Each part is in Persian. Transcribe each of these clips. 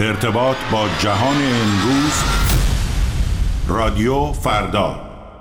ارتباط با جهان امروز رادیو فردا.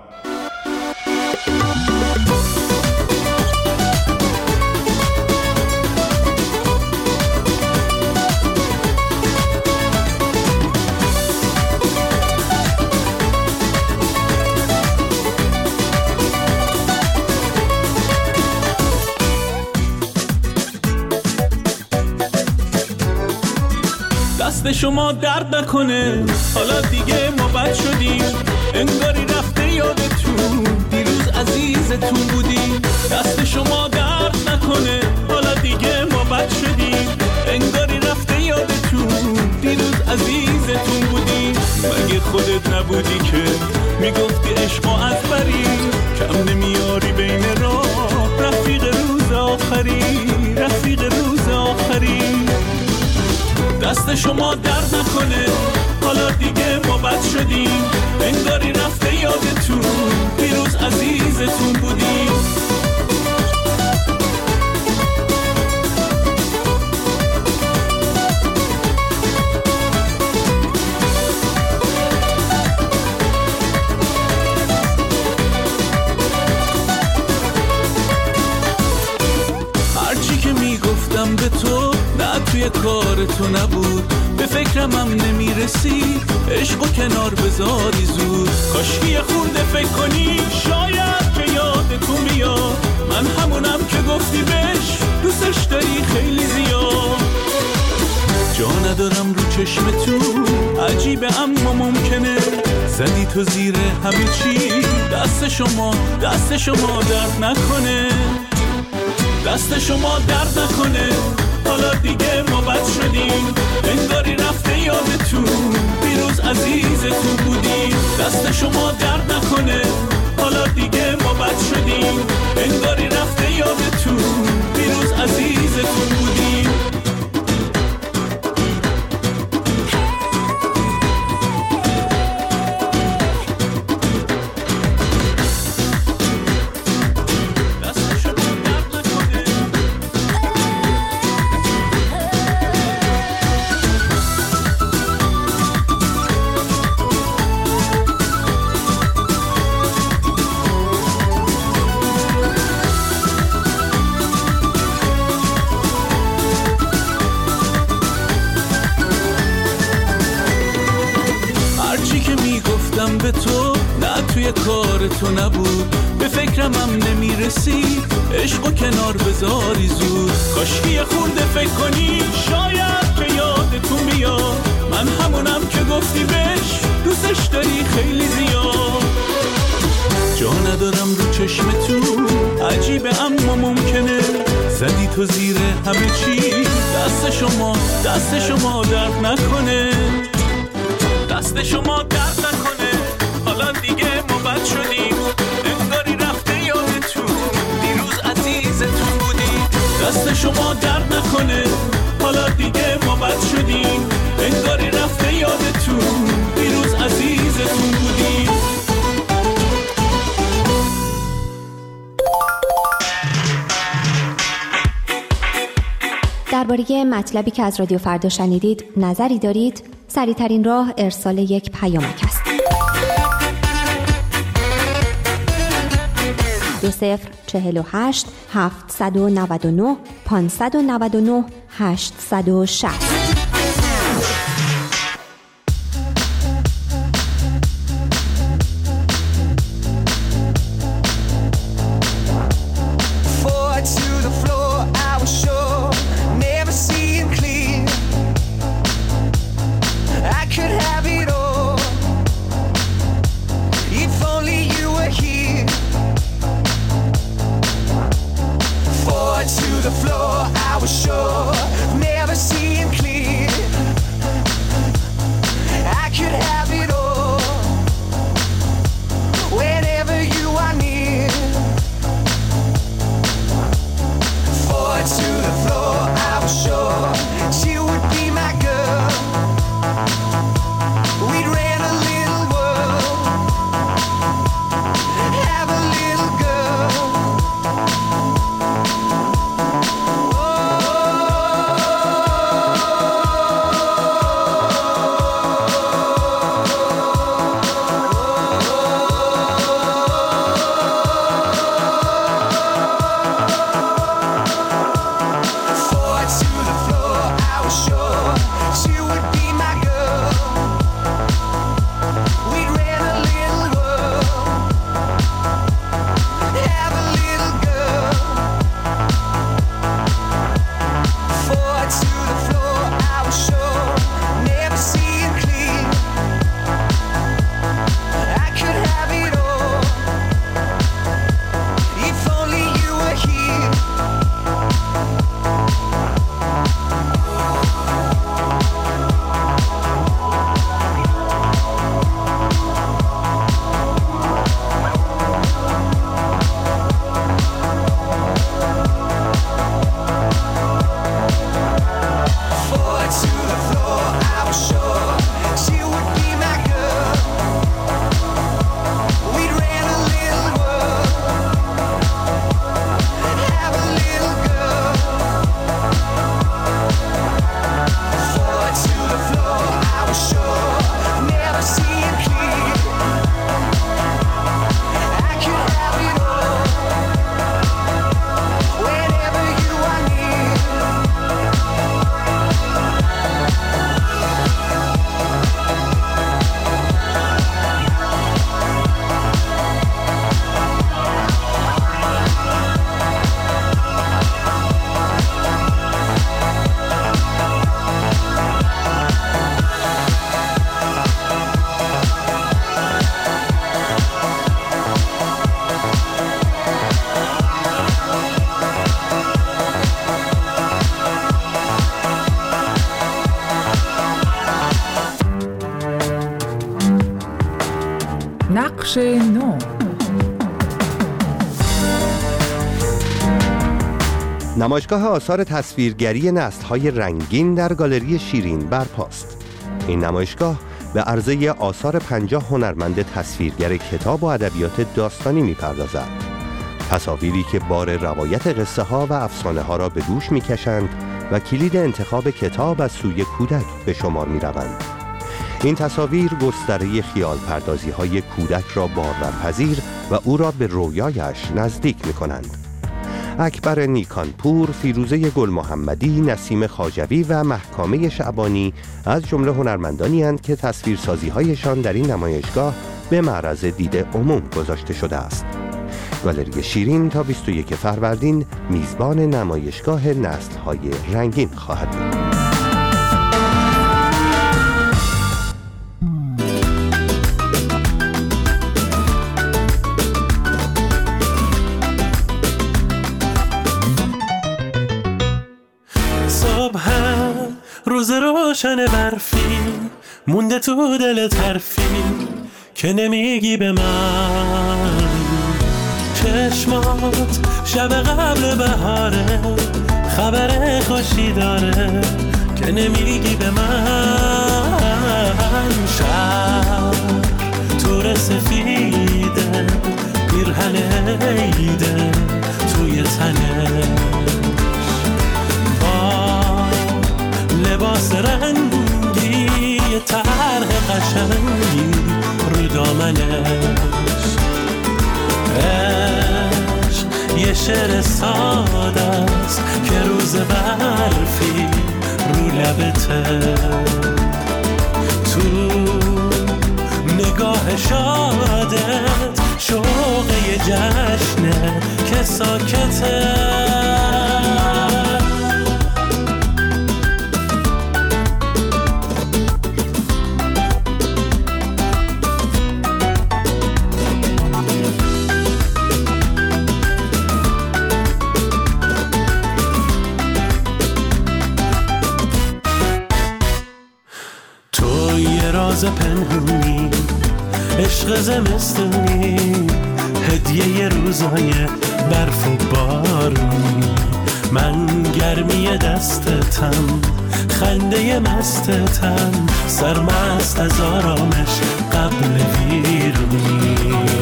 دست شما درد نکنه، حالا دیگه ما بد شدیم، انگاری رفته یادتون دیروز عزیزتون بودیم. دست شما درد نکنه، حالا دیگه ما بد شدیم، انگاری رفته یادتون دیروز عزیزتون بودیم. مگه خودت نبودی که میگفتی عشق و از بری، کم نمیاری بین راه، رفیق روز آخری، رفیق روز آخری. دست شما درد نکنه، حالا دیگه ما بد شدیم، انگاری رفته یادتون دیروز عزیزتون بودیم. هرچی که میگفتم به تو نه توی کار تو نبود، به فکرم نمیرسی، عشق و کنار بذاری زود. کاشکی یه خورده فکر کنی، شاید که یادتون بیاد من همونم که گفتی بهش دوستش داری خیلی زیاد. جا ندارم رو چشمتون، عجیبه اما ممکنه زدی تو زیر همه چی. دست شما درد نکنه، دست شما درد نکنه، حالا دیگه ما بد شدیم، انگاری رفته یادتون دیروز عزیزتون بودیم. دست شما درد نکنه، حالا دیگه ما بد شدیم، انگاری رفته یادتون دیروز عزیزتون بودیم. به تو نه توی کار تو نبود، به فکرم نمیرسی، عشق و کنار بذاری زود. کاشکی یه خورده فکر کنی، شاید که یادتون بیاد من همونم که گفتی بهش دوستش داری خیلی زیاد. جا ندارم رو چشمتون، عجیبه اما ممکنه زدی تو زیر همه چی. دست شما درد نکنه، دست شما درد نکنه، حالا دیگه ما بد شدیم، انگاری رفته یادتون دیروز عزیزتون بودیم. دست شما درد نکنه، حالا دیگه ما بد شدیم، انگاری رفته یادتون دیروز عزیزتون بودیم. درباره مطلبی که از رادیو فردا شنیدید نظری دارید؟ سریع‌ترین راه ارسال یک پیامک است. 2048 799 599 860. The floor, I was sure, never seeing clear. نقش نو. نمایشگاه آثار تصویرگری نسل‌های رنگین در گالری شیرین برپاست. این نمایشگاه به عرضه آثار 50 هنرمند تصویرگر کتاب و ادبیات داستانی می‌پردازد. تصاویری که بار روایت قصه ها و افسانه ها را به دوش می‌کشند و کلید انتخاب کتاب از سوی کودک به شمار می‌روند. این تصاویر گستره خیال پردازی های کودک را باورپذیر و او را به رویایش نزدیک می‌کنند. اکبر نیکانپور، فیروزه گل محمدی، نسیم خواجوی و محکامه شعبانی از جمله هنرمندانی اند که تصویرسازی‌هایشان در این نمایشگاه به معرض دید عموم گذاشته شده است. گالری شیرین تا 21 فروردین میزبان نمایشگاه نسل‌های رنگین خواهد بود. روز روشن برفی مونده تو دلت حرفی که نمیگی به من. چشمات شب قبل بهاره خبر خوشی داره که نمیگی به من. شب تور سفیده پیرهن عیده توی تنه لباس رنگی طرح قشنگی رو دامنش. عشق یه شعر ساده است که روز برفی رو لبته. تو نگاه شادت شوق یه جشنه که ساکته. پنهونی عشق زمستونی هدیه روزای برف و بارونی. من گرمی دستتم خنده مستتم سرمست از آرامش قبل ویرونی.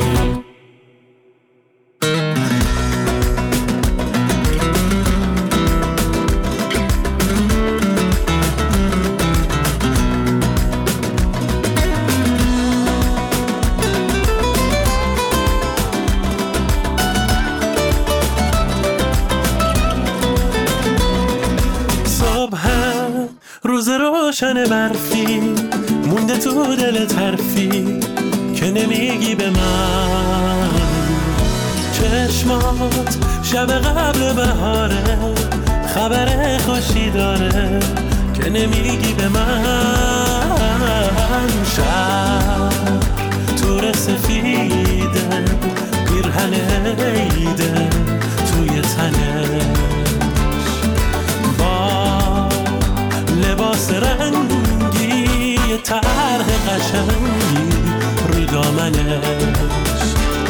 روشن برفی مونده تو دلت حرفی که نمیگی به من. چشمات شب قبل بهاره خبر خوشی داره که نمیگی به من. شب تور سفیده پیرهن عیده توی تنه لباس رنگی طرح قشنگی رو دامنش.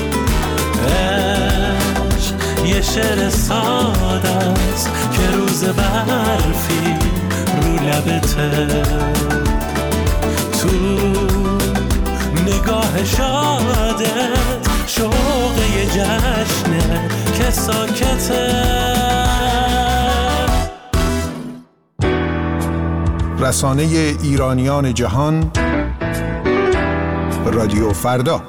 عشق یه شعر ساده است که روز برفی رو لبته. تو نگاه شادت شوق یه جشنه که ساکته. رسانه ایرانیان جهان رادیو فردا.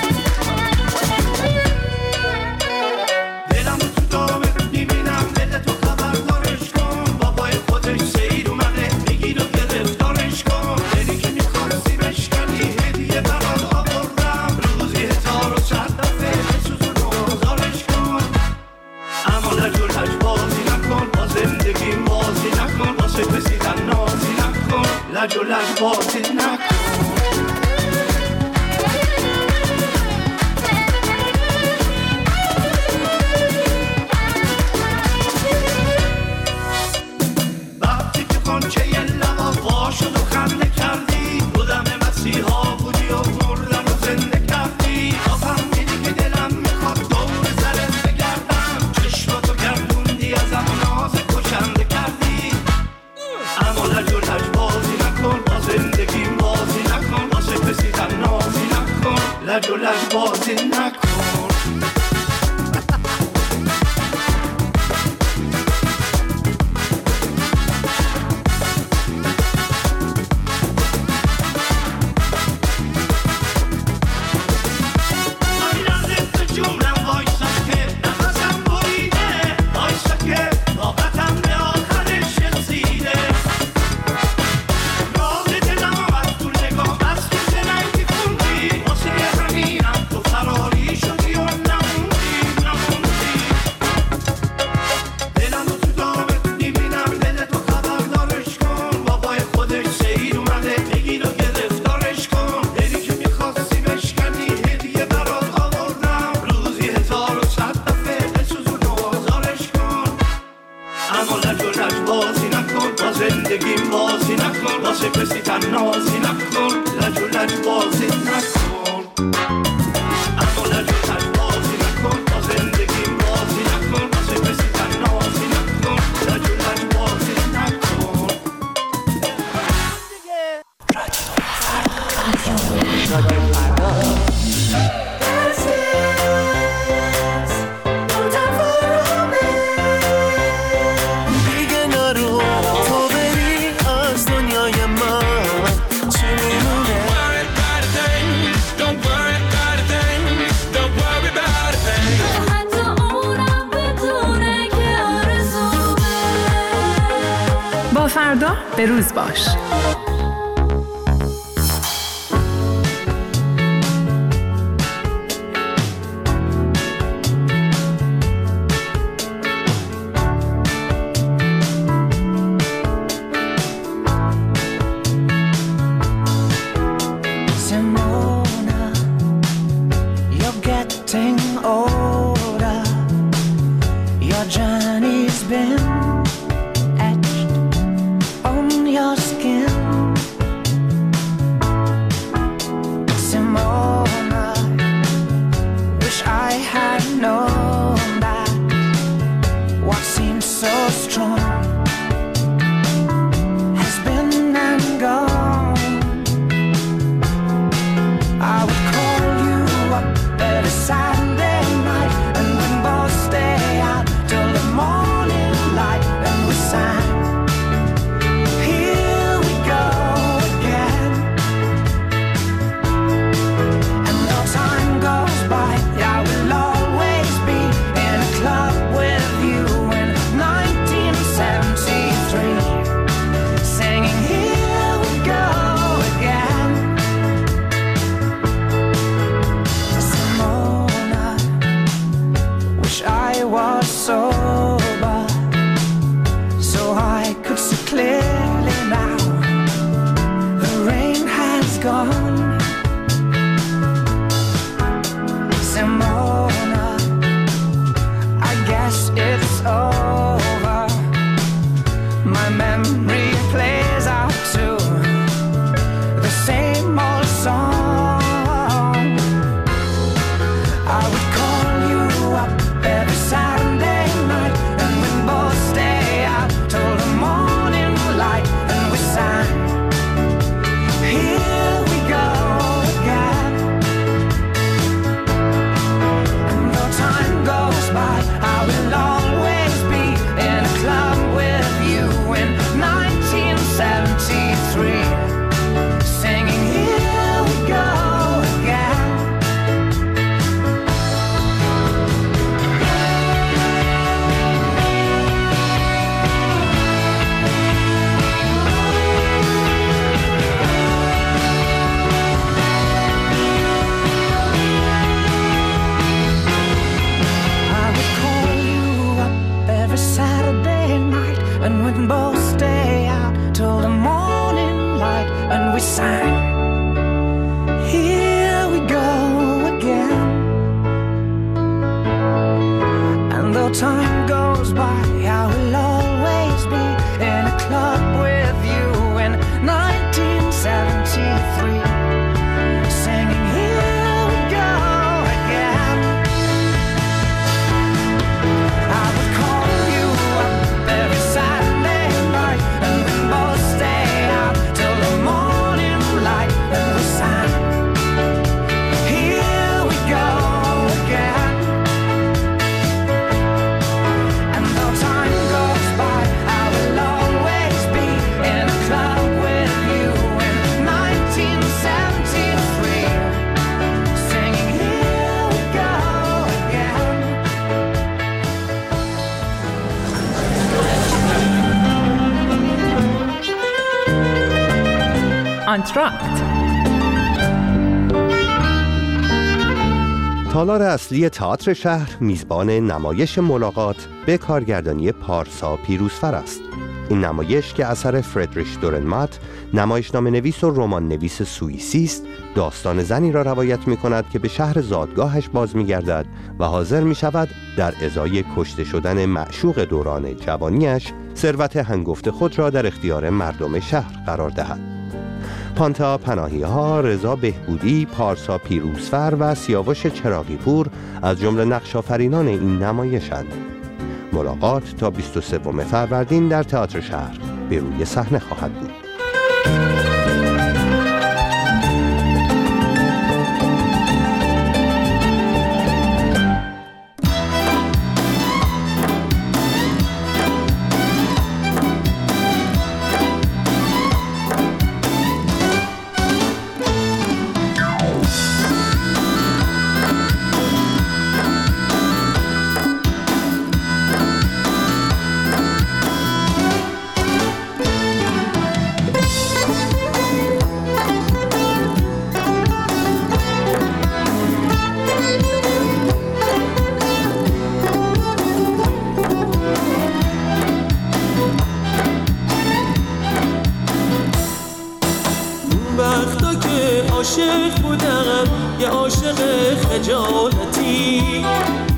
دلم تو لج و لج بازی نکن. وقتی که کنچه یه لبا وا شد و خنده کردی، بودم مسیحا بودی و مردم و زنده کردی. فهمیدی که دلم میخواد دور سرت بگردم، چشماتو گردوندی ازم و ناز کشنده کردی. اما لج و لج بازی نکن، با زندگیم بازی نکن، واسه کسی تنازی نکن، لج و لج بازی نکن. زندگیم بازی نکن، واسه کسی تنازی نکن، لج و لج بازی نکن. اما لج و لج بازی نکن، با زندگیم بازی نکن، واسه کسی تنازی نکن، لج و لج بازی نکن. رادیو فردا. فردا به روز باش. Saturday night. time goes by, I will always be in a club with you in 1973, singing here we go again. I would call you up every Saturday night, and we both stay out till the morning light, and we sang here we go again. And though time goes by, I will always be in a club with you in 1973, singing here we go again. آنتراکت. تالار اصلی تئاتر شهر میزبان نمایش ملاقات به کارگردانی پارسا پیروزفر است. این نمایش که اثر فردریش دورنمات، نمایشنامه نویس و رمان نویس سوئیسی است، داستان زنی را روایت می کند که به شهر زادگاهش باز می گردد و حاضر می شود در ازای کشته شدن معشوق دوران جوانیش ثروت هنگفت خود را در اختیار مردم شهر قرار دهد. پانتا پناهی‌ها، رضا بهبودی، پارسا پیروزفر و سیاوش چراغی پور از جمله نقش‌آفرینان این نمایش‌اند. ملاقات تا 23 فروردین در تئاتر شهر به روی صحنه خواهد بود. عاشق بودم یه عاشق خجالتی،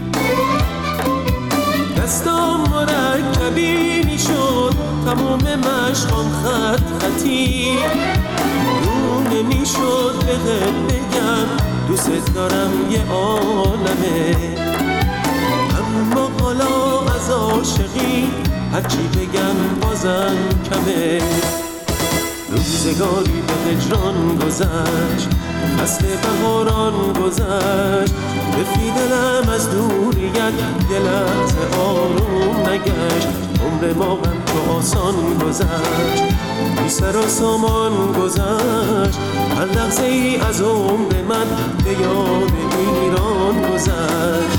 دستام مرکبی میشد تموم مشقام خط خطی، نون نمیشد بگم دوست دارم یه عالمه، اما حالا از عاشقی هرچی بگم بازم کمه. روزگاری به هجران گذشت، فصل بهاران گذشت، رفی دلم از دوریت یه لحظه آروم نگشت، عمر ما هم تو آسان گذشت، بی سر و سامان گذشت، هر لحظه ای از عمر من به یاد ایران گذشت.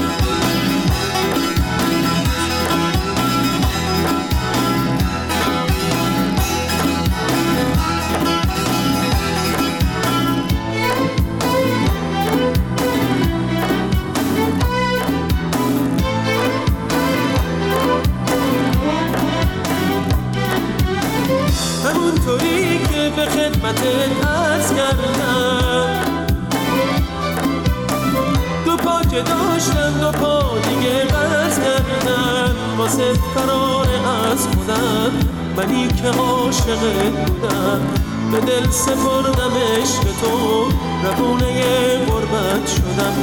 همونطوری که به خدمتت عرض کردم، دو پا که داشتم دو پا دیگه قرض کردم، واسه فرار از خودم منی که عاشقت بودم، به دل سپردم عشق تو روونه غربت شدم.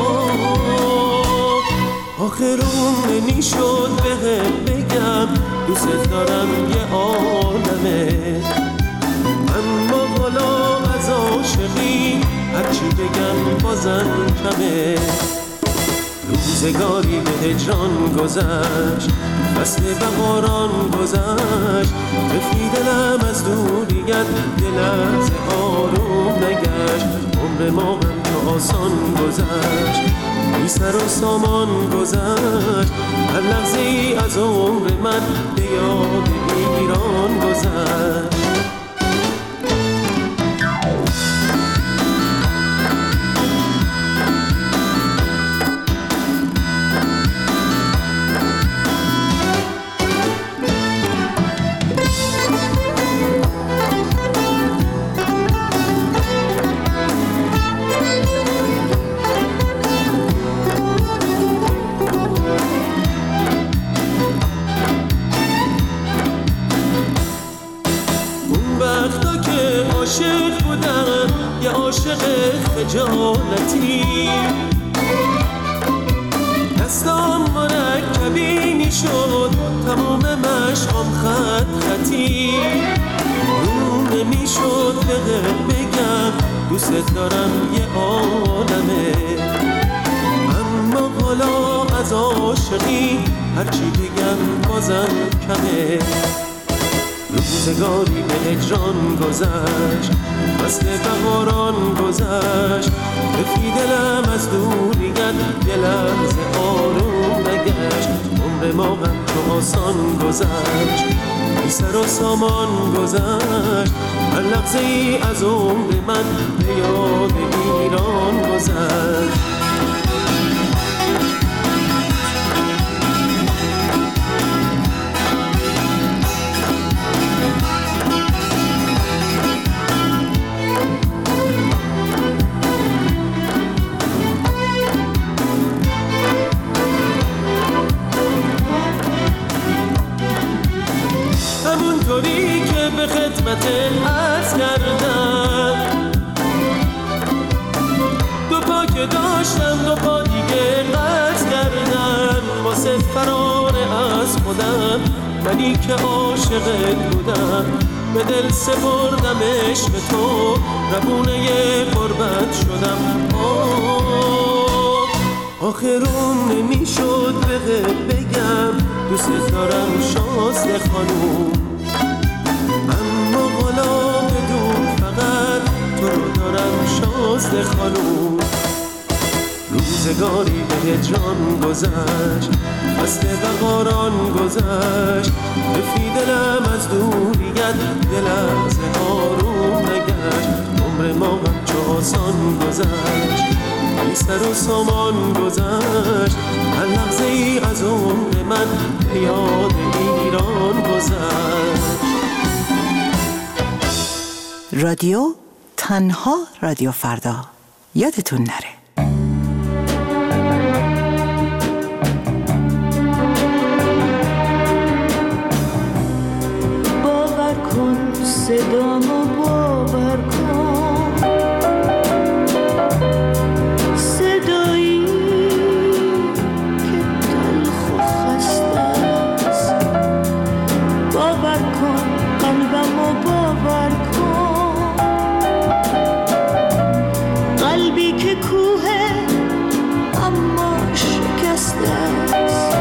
آخرون نمیشد بگم دوست دارم یه عالمه، اما حالا از عاشقی هرچی بگم بازم کمه. روزگاری به هجران گذشت، فصل بهاران گذشت، رفی دلم از دوریت یه لحظه آروم نگشت، عمر ما هم تو آسان گذشت، بی سر و سامان گذشت، هر لحظه ای از عمر من به یاد ایران گذشت. عاشق خجالتی، دستام مرکبینی شد تمام مشقام خط خطی، رو نمیشد بگم دوست دارم یه آدمه، اما حالا از عاشقی هرچی بگم بازم کمه. روزگاری به هجران گذشت، فصل بهاران گذشت، بفی دلم از دوریت یه لحظه آروم نگشت. عمر ما غم تو آسان گذشت، بی سر و سامان گذشت، هر لحظه ای از عمر من به یاد ایران گذشت. همونطوری که به خدمت عرض کردم، دو پا که داشتم دو پا دیگه قطع کردم، واسه فرار از خودم منی که عاشقت بودم، به دل سپردمش به تو، ربونه غربت شدم. آخرون نمیشد بگم دوست دارم شازده خانوم، اما حالا بدون فقط تو رو دارم شازده خانوم. روزگاری به هجران گذشت، فصل بهاران گذشت، بفی دلم از دوریت یه لحظه آروم نگشت. عمر ما غم چو آسان گذشت، بی سر و سامان گذشت، هر لحظه ای از عمر من به یاد ایران گذشت. رادیو تنها رادیو فردا، یادتون نره. باور کن صدامو، باور کن صدایی که تلخ و خسته است، باور کن قلبمو، باور کن قلبی که کوه اما شکسته است،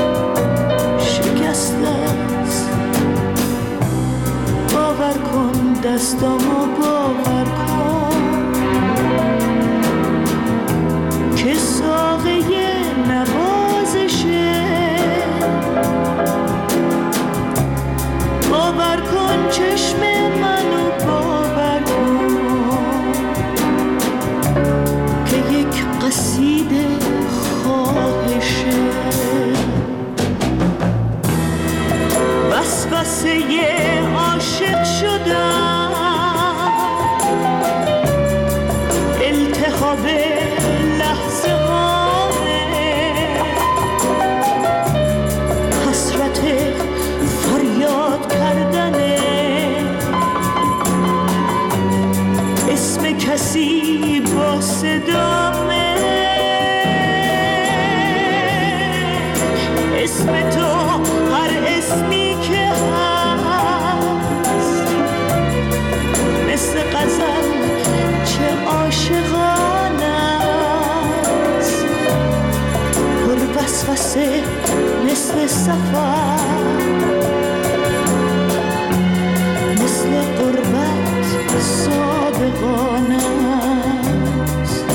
شکسته است. باور کن دستامو، باور کن که ساقه نوازشه، باور کن چشم منو، باور کن که یک قصیده خواهشه. وسوسه عاشق شدم، التهاب لحظه هامه، حسرت فریاد کردنه، اسم کسی با صدامه، اسم تو هر اسمی که هست، مثل غزل چه عاشقانه است، پر وسوسه مثل سفر، مثل غربت صادقانه است.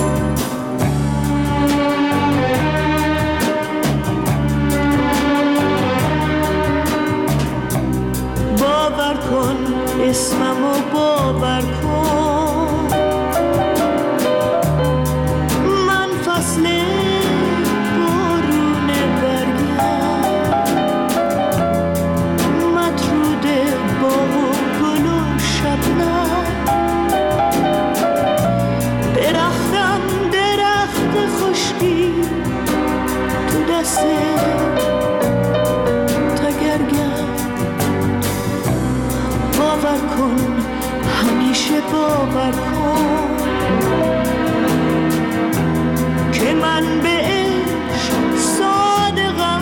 باور کن اسممو، باور کن من فصل بارون برگم، مطرود باغ و گل و شبنم، درختم درخت خشکی تو دست تگرگم. باور کن همیشه باور کن من به عشق صادقم.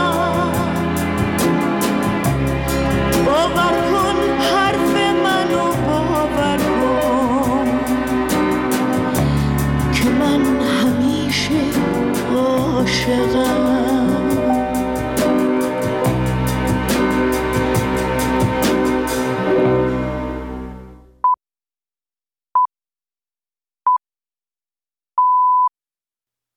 باور کن حرف منو باور کن که من همیشه عاشقم.